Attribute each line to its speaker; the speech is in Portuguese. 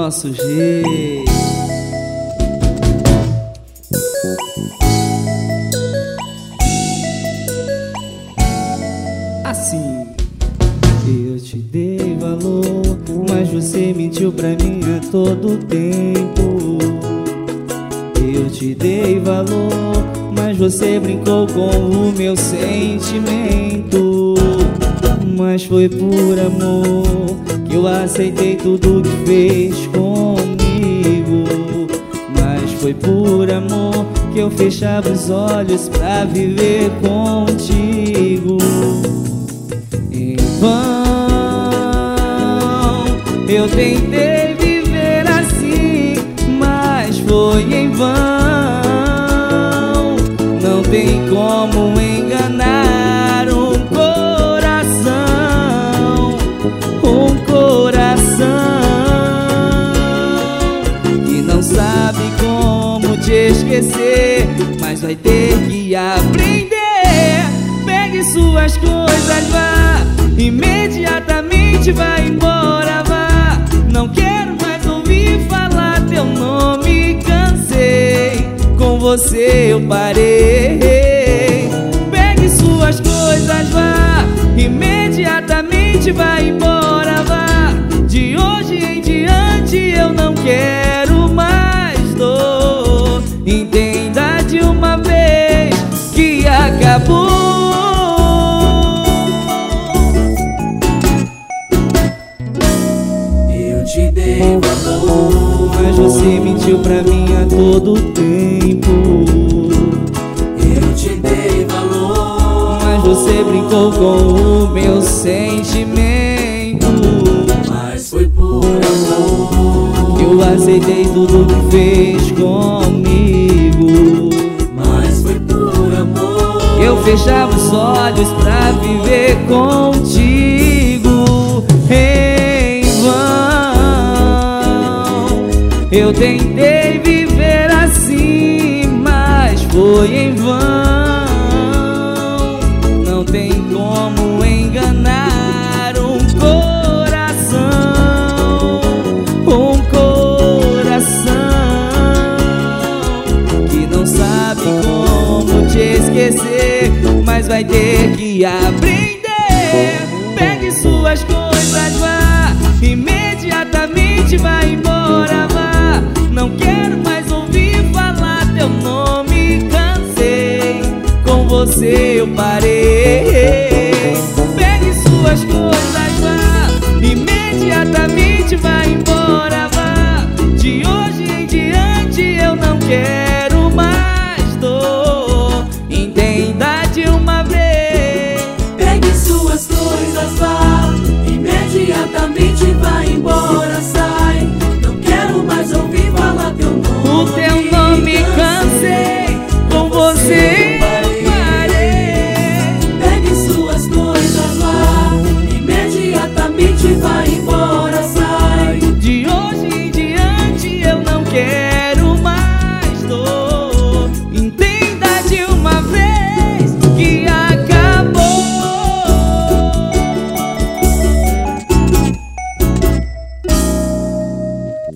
Speaker 1: nosso jeito. Assim. Eu te dei valor, mas você mentiu pra mim a todo tempo. Eu te dei valor, mas você brincou com o meu sentimento. Mas foi por amor que eu aceitei tudo que fez comigo. Mas foi por amor que eu fechava os olhos pra viver contigo. Em vão eu tentei viver assim, mas foi em vão. Não tem como enganar um coração que não sabe como te esquecer, mas vai ter que aprender. Pegue suas coisas, vá, imediatamente vai embora, vá. Não quero mais ouvir falar teu nome, cansei, com você eu parei. Pegue suas coisas, vá, imediatamente vai embora, vá. De hoje em diante eu não quero mais dor. Entenda de uma vez que acabou.
Speaker 2: Eu te dei valor,
Speaker 1: mas você mentiu pra mim a todo tempo.
Speaker 2: Eu te dei valor,
Speaker 1: mas você brincou com o meu sentimento.
Speaker 2: Mas foi por amor
Speaker 1: que eu aceitei tudo que fez comigo.
Speaker 2: Mas foi por amor
Speaker 1: Eu fechava os olhos pra viver contigo. Em vão eu tentei